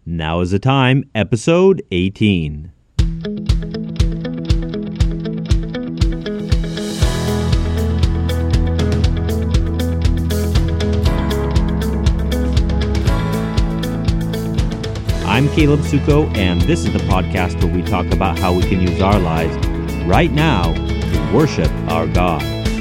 Now is the time, episode 18. I'm Caleb Suko, and this is the podcast where we talk about how we can use our lives right now to worship our God.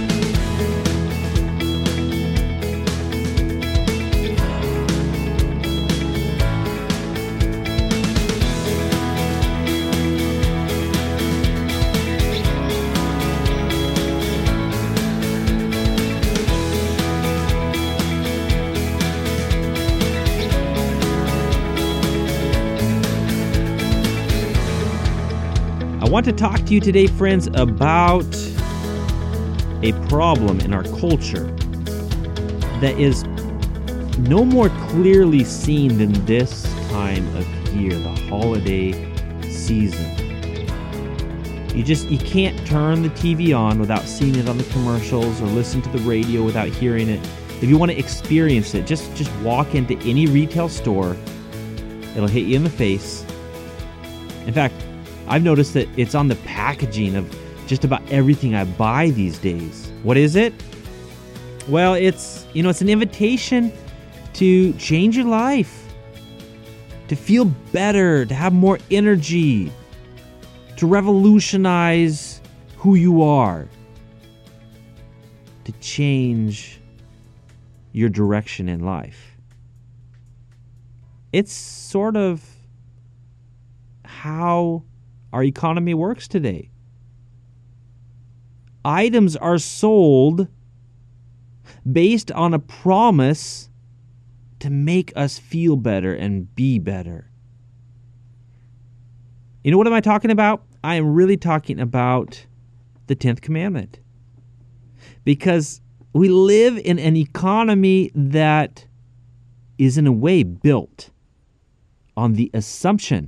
I want to talk to you today, friends, about a problem in our culture that is no more clearly seen than this time of year, the holiday season. You can't turn the TV on without seeing it on the commercials or listen to the radio without hearing it. If you want to experience it, just walk into any retail store. It'll hit you in the face. In fact, I've noticed that it's on the packaging of just about everything I buy these days. What is it? Well, it's an invitation to change your life, to feel better, to have more energy, to revolutionize who you are, to change your direction in life. It's sort of how our economy works today. Items are sold based on a promise to make us feel better and be better. You know what am I talking about? I am really talking about the 10th commandment. Because we live in an economy that is in a way built on the assumption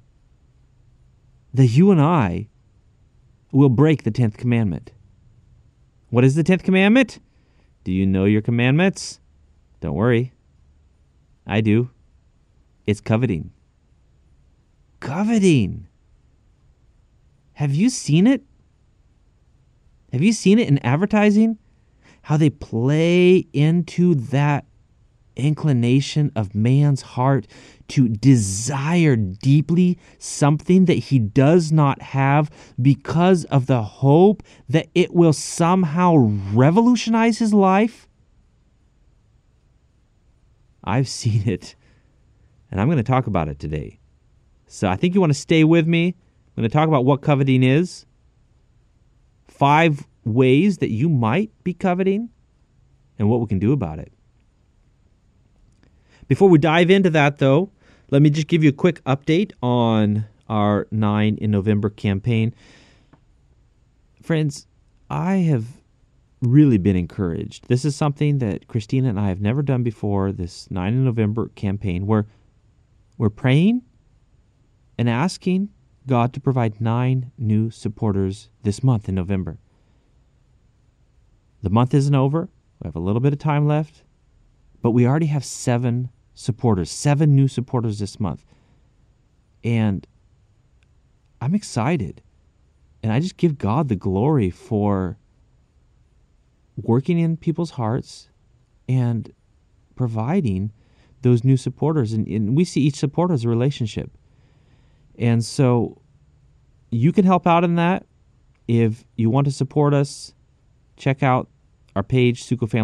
that you and I will break the 10th commandment. What is the 10th commandment? Do you know your commandments? Don't worry. I do. It's coveting. Coveting. Have you seen it? Have you seen it in advertising? How they play into that inclination of man's heart to desire deeply something that he does not have because of the hope that it will somehow revolutionize his life? I've seen it, and I'm going to talk about it today. So I think you want to stay with me. I'm going to talk about what coveting is, 5 ways that you might be coveting, and what we can do about it. Before we dive into that, though, let me just give you a quick update on our 9 in November campaign. Friends, I have really been encouraged. This is something that Christina and I have never done before, this 9 in November campaign, where we're praying and asking God to provide 9 new supporters this month in November. The month isn't over. We have a little bit of time left, but we already have 7 supporters, 7 new supporters this month. And I'm excited. And I just give God the glory for working in people's hearts and providing those new supporters. And we see each supporter as a relationship. And so you can help out in that. If you want to support us, check out our page,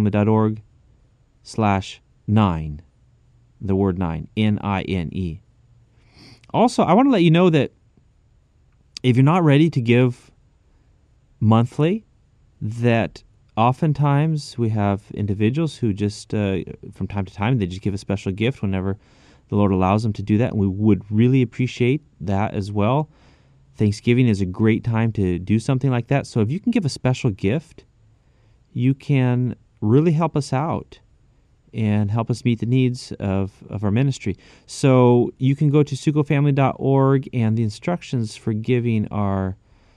sukofamily.org/9. The word 9, N-I-N-E. Also, I want to let you know that if you're not ready to give monthly, that oftentimes we have individuals who just, from time to time, they just give a special gift whenever the Lord allows them to do that, and we would really appreciate that as well. Thanksgiving is a great time to do something like that, so if you can give a special gift, you can really help us out and help us meet the needs of our ministry. So you can go to sukofamily.org, and the instructions for giving are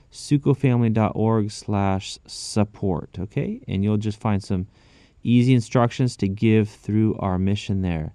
sukofamily.org/support, okay? And you'll just find some easy instructions to give through our mission there.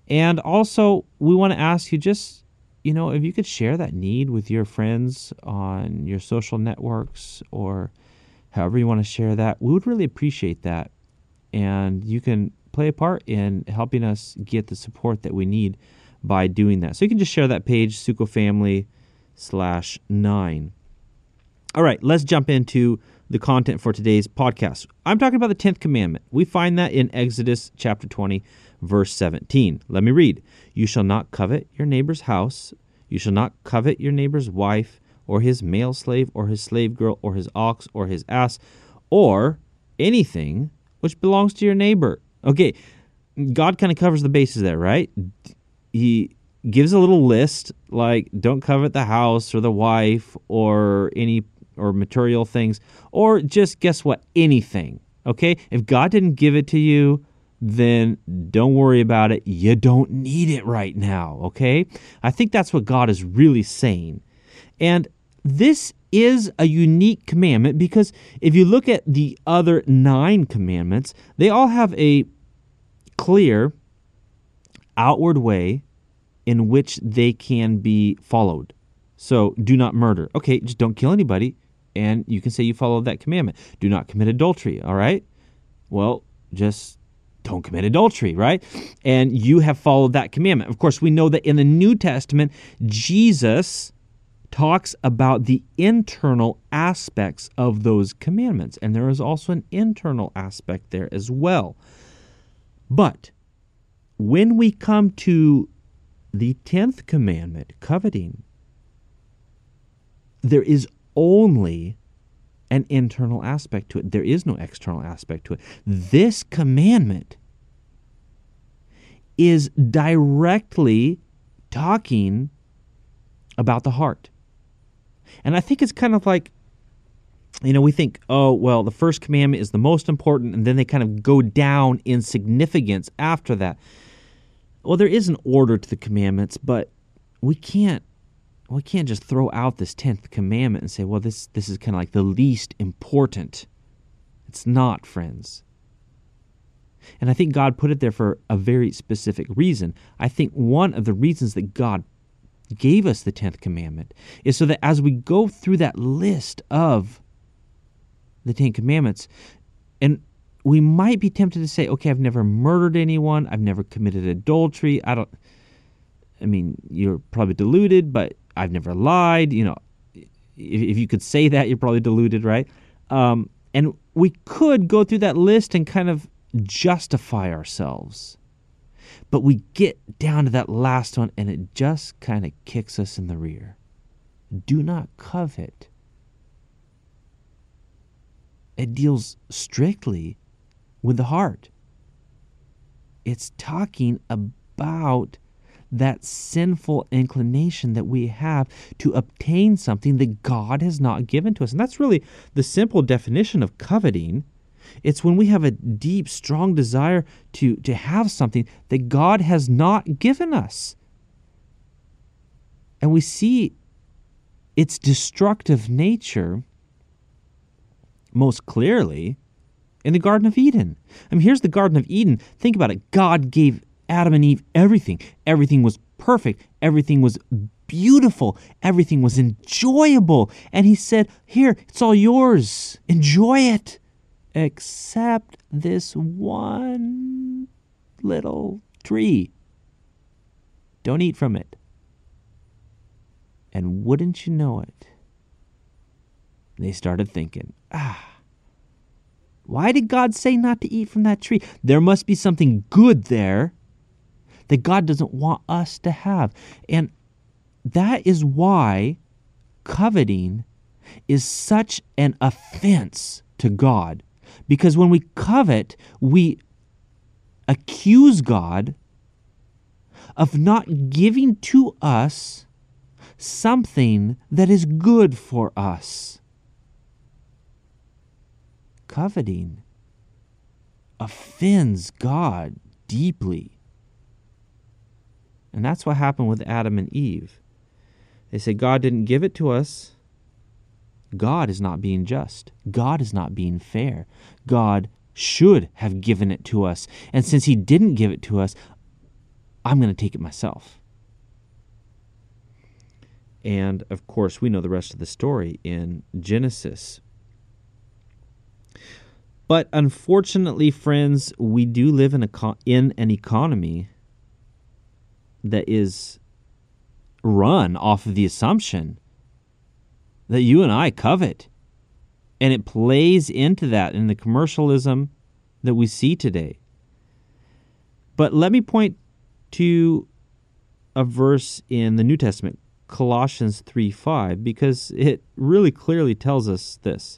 And also, we want to ask you just, if you could share that need with your friends on your social networks or however you want to share that, we would really appreciate that. And you can play a part in helping us get the support that we need by doing that. So you can just share that page, SukoFamily/9. All right, let's jump into the content for today's podcast. I'm talking about the 10th commandment. We find that in Exodus chapter 20, verse 17. Let me read. You shall not covet your neighbor's house. You shall not covet your neighbor's wife, or his male slave, or his slave girl, or his ox, or his ass, or anything which belongs to your neighbor. Okay, God kind of covers the bases there, right? He gives a little list, like don't covet the house or the wife or any or material things, or just guess what? Anything. Okay? If God didn't give it to you, then don't worry about it. You don't need it right now. Okay? I think that's what God is really saying. And this is a unique commandment because if you look at the other 9 commandments, they all have a clear outward way in which they can be followed. So do not murder. Okay, just don't kill anybody, and you can say you follow that commandment. Do not commit adultery, all right? Well, just don't commit adultery, right? And you have followed that commandment. Of course, we know that in the New Testament, Jesus talks about the internal aspects of those commandments, and there is also an internal aspect there as well. But when we come to the 10th commandment, coveting, there is only an internal aspect to it. There is no external aspect to it. This commandment is directly talking about the heart. And I think it's kind of like, we think, oh, well, the first commandment is the most important, and then they kind of go down in significance after that. Well, there is an order to the commandments, but we can't just throw out this 10th commandment and say, well, this is kind of like the least important. It's not, friends. And I think God put it there for a very specific reason. I think one of the reasons that God gave us the 10th commandment is so that as we go through that list of the 10 commandments, and we might be tempted to say, okay, I've never murdered anyone, I've never committed adultery, you're probably deluded, but I've never lied. If you could say that, you're probably deluded, right? And we could go through that list and kind of justify ourselves. But we get down to that last one, and it just kind of kicks us in the rear. Do not covet. It deals strictly with the heart. It's talking about that sinful inclination that we have to obtain something that God has not given to us. And that's really the simple definition of coveting. It's when we have a deep, strong desire to have something that God has not given us. And we see its destructive nature most clearly in the Garden of Eden. Here's the Garden of Eden. Think about it. God gave Adam and Eve everything. Everything was perfect. Everything was beautiful. Everything was enjoyable. And he said, here, it's all yours. Enjoy it. Except this one little tree. Don't eat from it. And wouldn't you know it, they started thinking, why did God say not to eat from that tree? There must be something good there that God doesn't want us to have. And that is why coveting is such an offense to God. Because when we covet, we accuse God of not giving to us something that is good for us. Coveting offends God deeply. And that's what happened with Adam and Eve. They said, God didn't give it to us. God is not being just. God is not being fair. God should have given it to us. And since he didn't give it to us, I'm going to take it myself. And, of course, we know the rest of the story in Genesis. But unfortunately, friends, we do live in an economy that is run off of the assumption that you and I covet. And it plays into that in the commercialism that we see today. But let me point to a verse in the New Testament, Colossians 3:5, because it really clearly tells us this.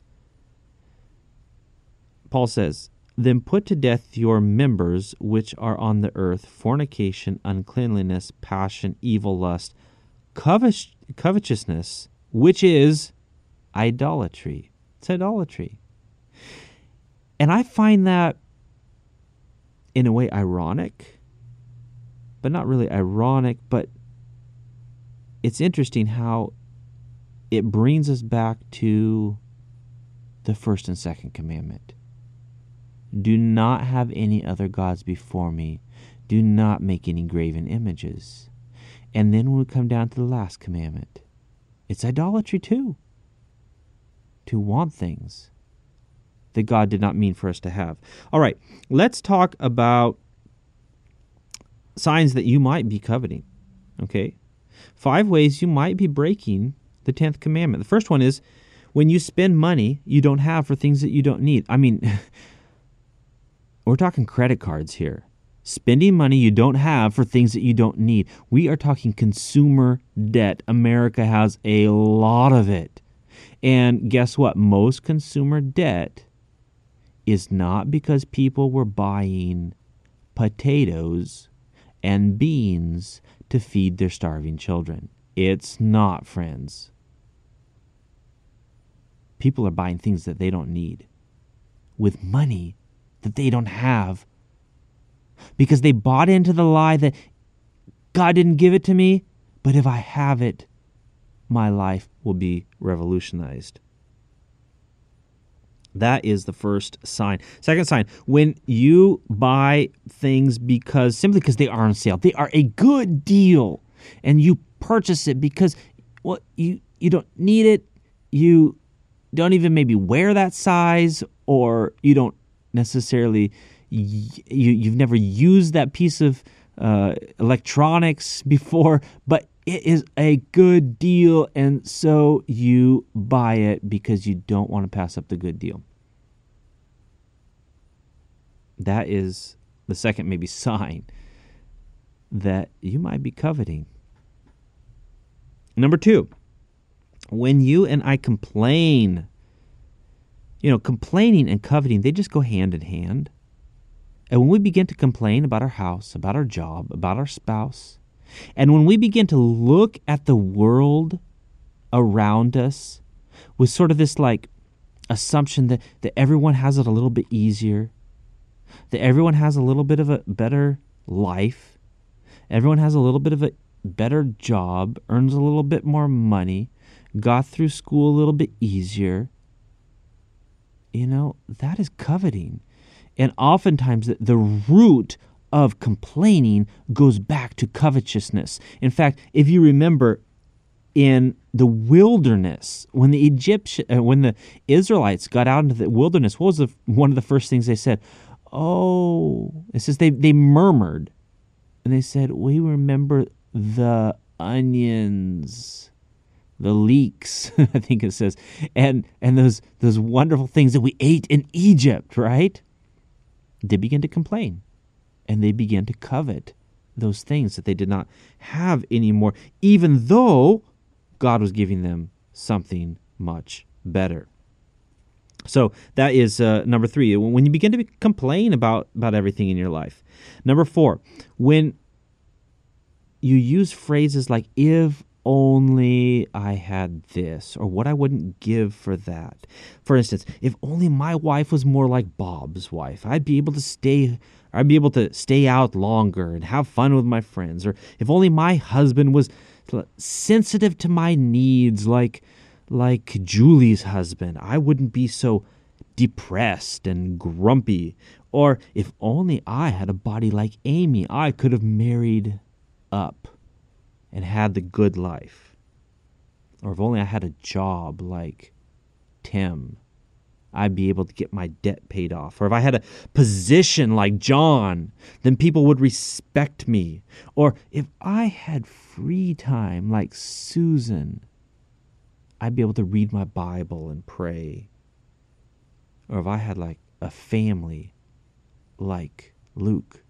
Paul says, "Then put to death your members which are on the earth, fornication, uncleanliness, passion, evil lust, covetousness, which is idolatry." It's idolatry. And I find that in a way ironic, but not really ironic, but it's interesting how it brings us back to the first and second commandment. Do not have any other gods before me. Do not make any graven images. And then when we come down to the last commandment, it's idolatry too. To want things that God did not mean for us to have. All right, let's talk about signs that you might be coveting. Okay? 5 ways you might be breaking the 10th commandment. The first one is when you spend money you don't have for things that you don't need. I mean, we're talking credit cards here. Spending money you don't have for things that you don't need. We are talking consumer debt. America has a lot of it. And guess what? Most consumer debt is not because people were buying potatoes and beans to feed their starving children. It's not, friends. People are buying things that they don't need with money that they don't have because they bought into the lie that God didn't give it to me, but if I have it, my life will be revolutionized. That is the first sign. Second sign, when you buy things simply because they are on sale, they are a good deal, and you purchase it because you don't need it, you don't even maybe wear that size, or you don't necessarily, you've never used that piece of electronics before, but it is a good deal, and so you buy it because you don't want to pass up the good deal. That is the second maybe sign that you might be coveting. Number 2, when you and I complain, complaining and coveting, they just go hand in hand. And when we begin to complain about our house, about our job, about our spouse, and when we begin to look at the world around us with sort of this assumption that everyone has it a little bit easier, that everyone has a little bit of a better life, everyone has a little bit of a better job, earns a little bit more money, got through school a little bit easier, that is coveting. And oftentimes the root of complaining goes back to covetousness. In fact, if you remember in the wilderness, when the Israelites got out into the wilderness, what was one of the first things they said? It says they murmured, and they said, "We remember the onions, the leeks," I think it says, and those wonderful things that we ate in Egypt, right? They began to complain, and they began to covet those things that they did not have anymore, even though God was giving them something much better. So that is number 3, when you begin to complain about everything in your life. Number 4, when you use phrases like, if only I had this, or what I wouldn't give for that. For instance, if only my wife was more like Bob's wife, I'd be able to stay out longer and have fun with my friends. Or if only my husband was sensitive to my needs like Julie's husband, I wouldn't be so depressed and grumpy. Or if only I had a body like Amy, I could have married up and had the good life. Or if only I had a job like Tim, I'd be able to get my debt paid off. Or if I had a position like John, then people would respect me. Or if I had free time like Susan, I'd be able to read my Bible and pray. Or if I had like a family like Luke,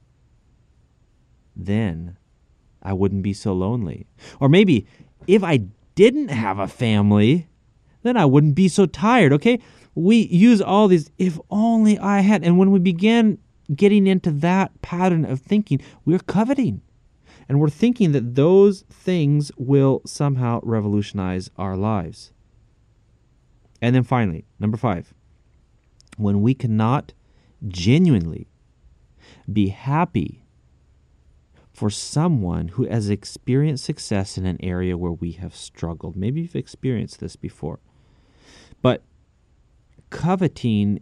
then I wouldn't be so lonely. Or maybe if I didn't have a family, then I wouldn't be so tired, okay? We use all these, if only I had. And when we begin getting into that pattern of thinking, we're coveting. And we're thinking that those things will somehow revolutionize our lives. And then finally, number 5, when we cannot genuinely be happy for someone who has experienced success in an area where we have struggled. Maybe you've experienced this before. But coveting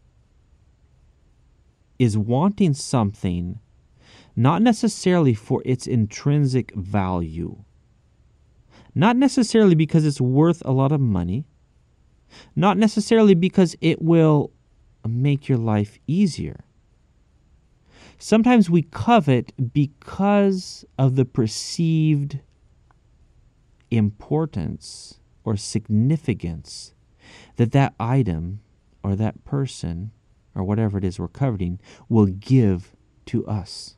is wanting something not necessarily for its intrinsic value, not necessarily because it's worth a lot of money, not necessarily because it will make your life easier. Sometimes we covet because of the perceived importance or significance that that item or that person or whatever it is we're coveting will give to us.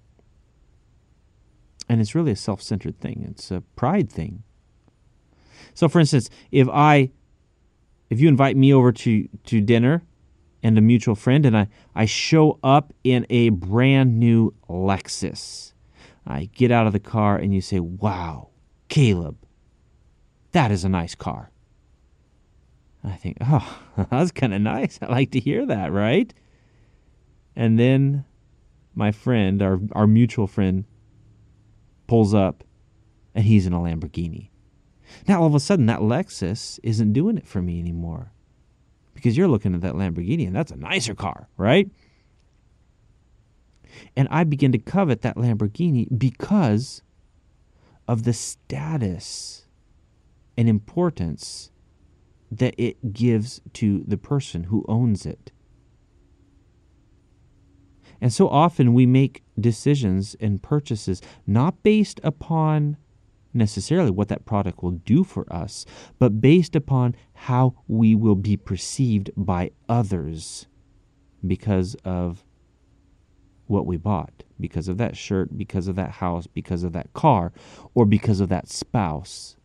And it's really a self-centered thing. It's a pride thing. So for instance, if you invite me over to dinner and a mutual friend, and I show up in a brand new Lexus, I get out of the car and you say, "Wow, Caleb, that is a nice car." I think, "Oh, that's kind of nice. I like to hear that, right?" And then my friend, our mutual friend, pulls up and he's in a Lamborghini. Now all of a sudden that Lexus isn't doing it for me anymore, because you're looking at that Lamborghini and that's a nicer car, right? And I begin to covet that Lamborghini because of the status and importance that it gives to the person who owns it. And so often we make decisions and purchases not based upon necessarily what that product will do for us, but based upon how we will be perceived by others because of what we bought, because of that shirt, because of that house, because of that car, or because of that spouse.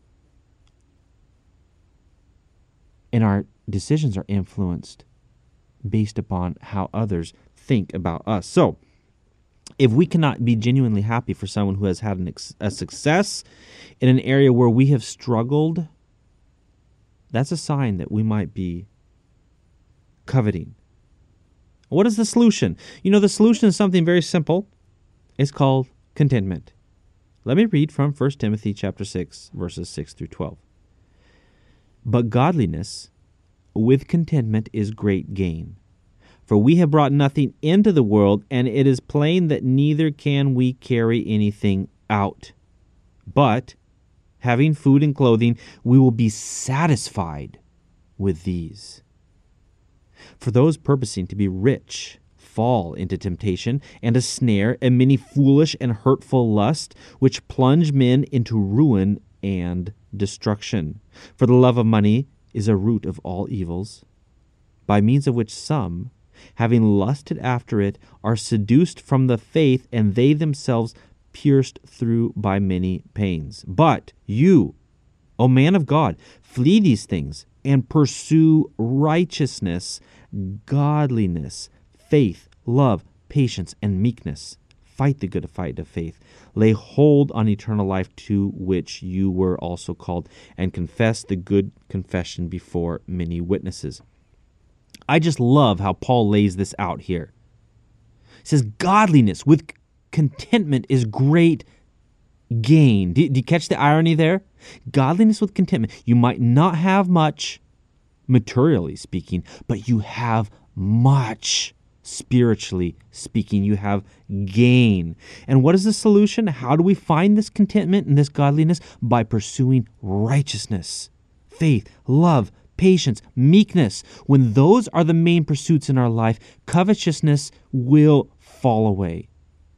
And our decisions are influenced based upon how others think about us. So, if we cannot be genuinely happy for someone who has had a success in an area where we have struggled, that's a sign that we might be coveting. What is the solution? The solution is something very simple. It's called contentment. Let me read from 1 Timothy chapter 6, verses 6 through 12. "But godliness with contentment is great gain. For we have brought nothing into the world, and it is plain that neither can we carry anything out. But, having food and clothing, we will be satisfied with these. For those purposing to be rich fall into temptation and a snare and many foolish and hurtful lusts, which plunge men into ruin and destruction. For the love of money is a root of all evils, by means of which some, having lusted after it, are seduced from the faith, and they themselves pierced through by many pains. But you, O man of God, flee these things and pursue righteousness, godliness, faith, love, patience, and meekness. Fight the good fight of faith. Lay hold on eternal life, to which you were also called, and confess the good confession before many witnesses." I just love how Paul lays this out here. He says, godliness with contentment is great gain. Do you catch the irony there? Godliness with contentment. You might not have much, materially speaking, but you have much spiritually speaking. You have gain. And what is the solution? How do we find this contentment and this godliness? By pursuing righteousness, faith, love, patience, meekness. When those are the main pursuits in our life, covetousness will fall away.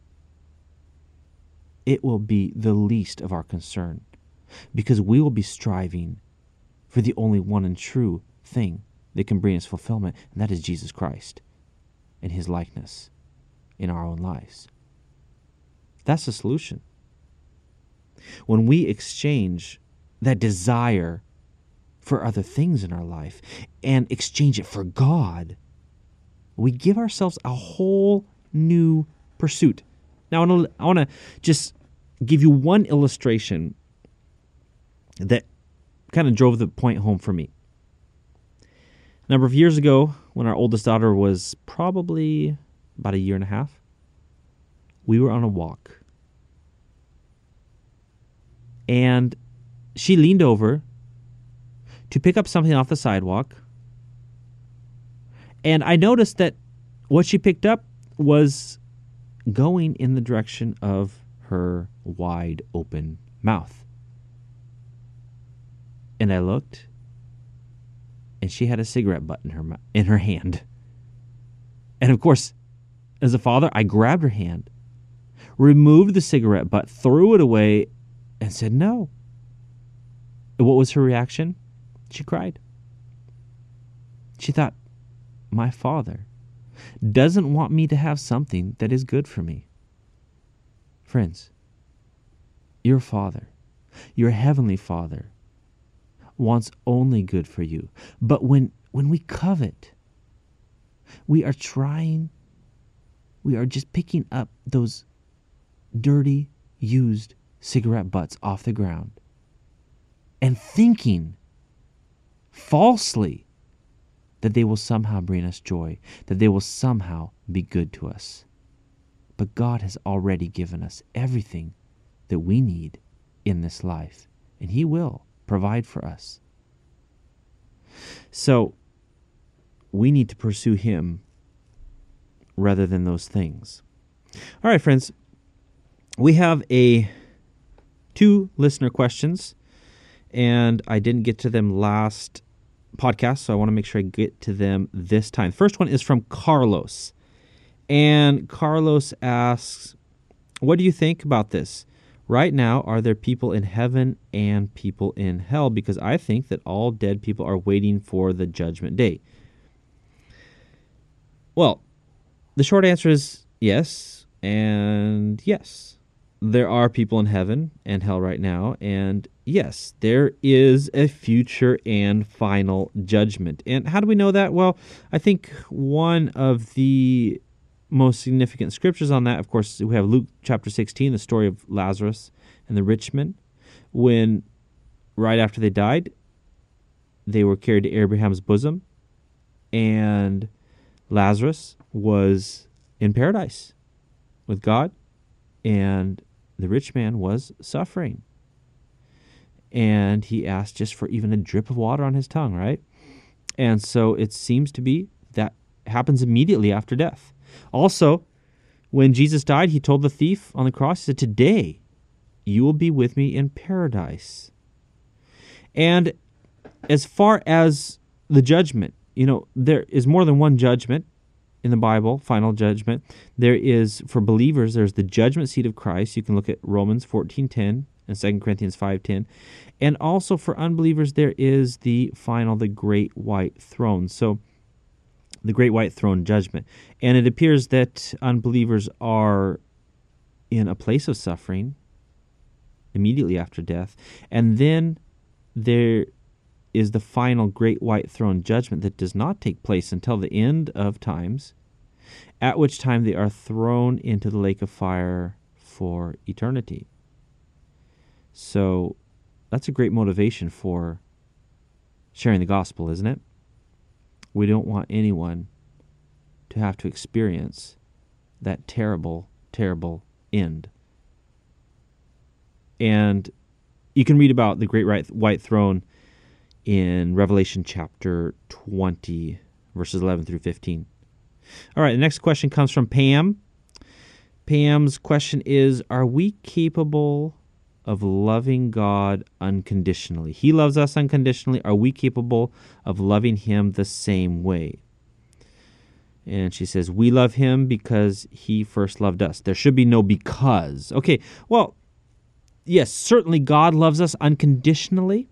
It will be the least of our concern, because we will be striving for the only one and true thing that can bring us fulfillment, and that is Jesus Christ and his likeness in our own lives. That's the solution. When we exchange that desire for other things in our life and exchange it for God, we give ourselves a whole new pursuit. Now, I want to just give you one illustration that kind of drove the point home for me. A number of years ago, when our oldest daughter was probably about a year and a half, we were on a walk. And she leaned over to pick up something off the sidewalk. And I noticed that what she picked up was going in the direction of her wide open mouth. And I looked, and she had a cigarette butt in her hand. And of course, as a father, I grabbed her hand, removed the cigarette butt, threw it away, and said no. And what was her reaction? She cried. She thought, my father doesn't want me to have something that is good for me. Friends, your Father, your Heavenly Father, wants only good for you. But when we covet, we are just picking up those dirty, used cigarette butts off the ground and thinking falsely that they will somehow bring us joy, that they will somehow be good to us. But God has already given us everything that we need in this life, and He will provide for us. So we need to pursue Him rather than those things. All right, friends, we have 2 listener questions, and I didn't get to them last podcast, so I want to make sure I get to them this time. The first one is from Carlos, and Carlos asks, what do you think about this? Right now, are there people in heaven and people in hell? Because I think that all dead people are waiting for the judgment day. Well, the short answer is yes and yes. There are people in heaven and hell right now, and yes, there is a future and final judgment. And how do we know that? Well, I think one of the most significant scriptures on that, of course, we have Luke chapter 16, the story of Lazarus and the rich man, when right after they died, they were carried to Abraham's bosom, and Lazarus was in paradise with God, and the rich man was suffering. And he asked just for even a drip of water on his tongue, right? And so it seems to be that happens immediately after death. Also, when Jesus died, he told the thief on the cross, he said, today you will be with me in paradise. And as far as the judgment, there is more than one judgment in the Bible, final judgment. There is, for believers, there's the judgment seat of Christ. You can look at Romans 14:10 and 2 Corinthians 5:10. And also for unbelievers, there is the great white throne. So the great white throne judgment. And it appears that unbelievers are in a place of suffering immediately after death. And then there is the final great white throne judgment that does not take place until the end of times, at which time they are thrown into the lake of fire for eternity. So that's a great motivation for sharing the gospel, isn't it? We don't want anyone to have to experience that terrible, terrible end. And you can read about the great white throne in Revelation chapter 20, verses 11 through 15. All right, the next question comes from Pam. Pam's question is, are we capable of loving God unconditionally? He loves us unconditionally. Are we capable of loving him the same way? And she says, we love him because he first loved us. There should be no because. Okay, well, yes, certainly God loves us unconditionally.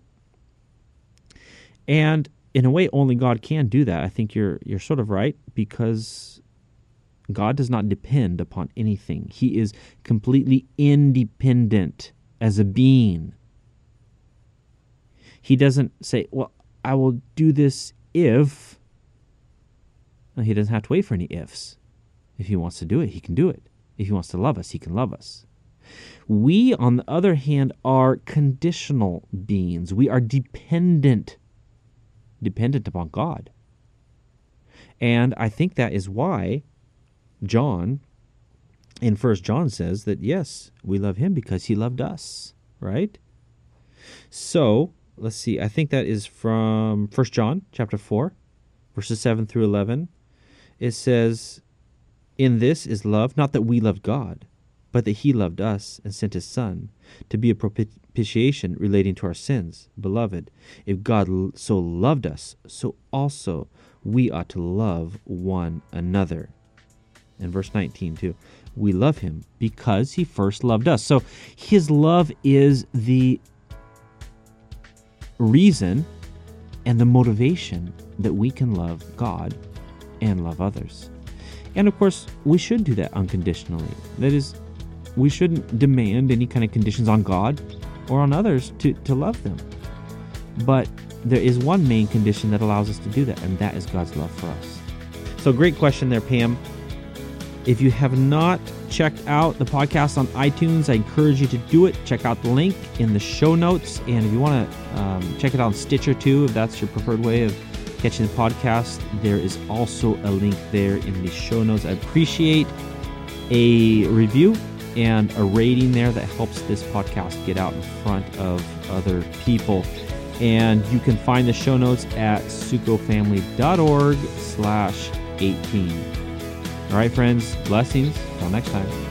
And in a way, only God can do that. I think you're sort of right, because God does not depend upon anything. He is completely independent as a being. He doesn't say, well, I will do this if. No, he doesn't have to wait for any ifs. If he wants to do it, he can do it. If he wants to love us, he can love us. We, on the other hand, are conditional beings. We are dependent upon God. And I think that is why John in 1 John says that, yes, we love him because he loved us, right? So, let's see. I think that is from 1 John chapter 4, verses 7 through 11. It says, in this is love, not that we loved God, but that he loved us and sent his Son to be a propitiation relating to our sins. Beloved, if God so loved us, so also we ought to love one another. And verse 19 too. We love him because he first loved us. So his love is the reason and the motivation that we can love God and love others. And of course, we should do that unconditionally. That is, we shouldn't demand any kind of conditions on God or on others to love them. But there is one main condition that allows us to do that, and that is God's love for us. So great question there, Pam. If you have not checked out the podcast on iTunes, I encourage you to do it. Check out the link in the show notes. And if you want to check it out on Stitcher too, if that's your preferred way of catching the podcast, there is also a link there in the show notes. I appreciate a review and a rating there that helps this podcast get out in front of other people. And you can find the show notes at sukofamily.org/18. All right, friends, blessings. Until next time.